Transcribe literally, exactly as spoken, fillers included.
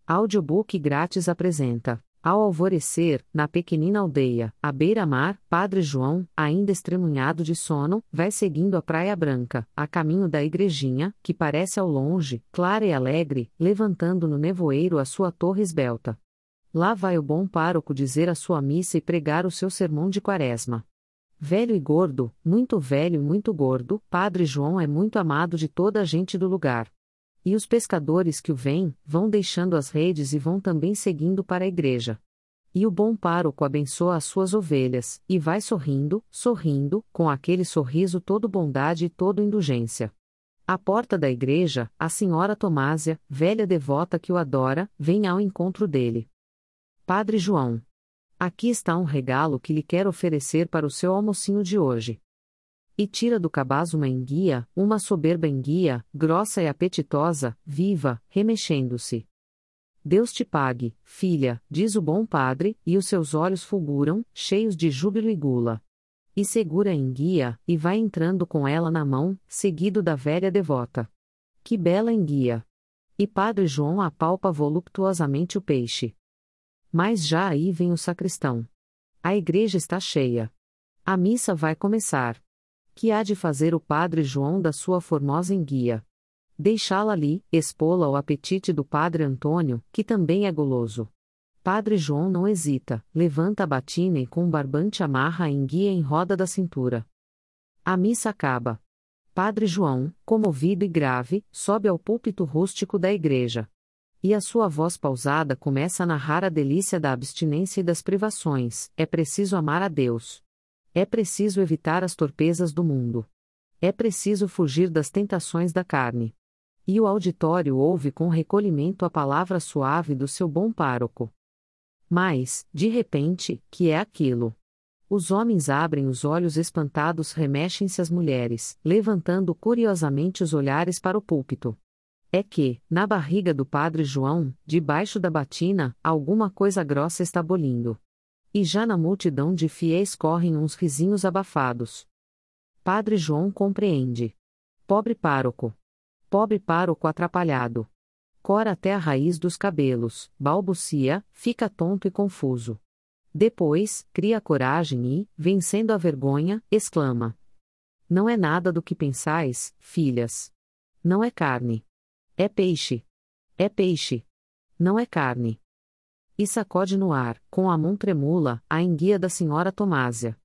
Audiobook grátis apresenta: Ao alvorecer, na pequenina aldeia, à beira-mar, Padre João, ainda estremunhado de sono, vai seguindo a Praia Branca, a caminho da igrejinha, que parece ao longe, clara e alegre, levantando no nevoeiro a sua torre esbelta. Lá vai o bom pároco dizer a sua missa e pregar o seu sermão de Quaresma. Velho e gordo, muito velho e muito gordo, Padre João é muito amado de toda a gente do lugar. E os pescadores que o veem, vão deixando as redes e vão também seguindo para a igreja. E o bom pároco abençoa as suas ovelhas, e vai sorrindo, sorrindo, com aquele sorriso todo bondade e todo indulgência. À porta da igreja, a senhora Tomásia, velha devota que o adora, vem ao encontro dele. Padre João. Aqui está um regalo que lhe quero oferecer para o seu almocinho de hoje. E tira do cabaz uma enguia, uma soberba enguia, grossa e apetitosa, viva, remexendo-se. Deus te pague, filha, diz o bom padre, e os seus olhos fulguram, cheios de júbilo e gula. E segura a enguia, e vai entrando com ela na mão, seguido da velha devota. Que bela enguia! E Padre João apalpa voluptuosamente o peixe. Mas já aí vem o sacristão. A igreja está cheia. A missa vai começar. Que há de fazer o Padre João da sua formosa enguia? Deixá-la ali, expô-la ao apetite do Padre Antônio, que também é goloso. Padre João não hesita, levanta a batina e com um barbante amarra a enguia em roda da cintura. A missa acaba. Padre João, comovido e grave, sobe ao púlpito rústico da igreja. E a sua voz pausada começa a narrar a delícia da abstinência e das privações. É preciso amar a Deus. É preciso evitar as torpezas do mundo. É preciso fugir das tentações da carne. E o auditório ouve com recolhimento a palavra suave do seu bom pároco. Mas, de repente, que é aquilo? Os homens abrem os olhos espantados, remexem-se as mulheres, levantando curiosamente os olhares para o púlpito. É que, na barriga do Padre João, debaixo da batina, alguma coisa grossa está bolindo. E já na multidão de fiéis correm uns risinhos abafados. Padre João compreende. Pobre pároco. Pobre pároco atrapalhado. Cora até a raiz dos cabelos, balbucia, fica tonto e confuso. Depois, cria coragem e, vencendo a vergonha, exclama: Não é nada do que pensais, filhas. Não é carne. É peixe. É peixe. Não é carne. E sacode no ar, com a mão tremula, a enguia da senhora Tomásia.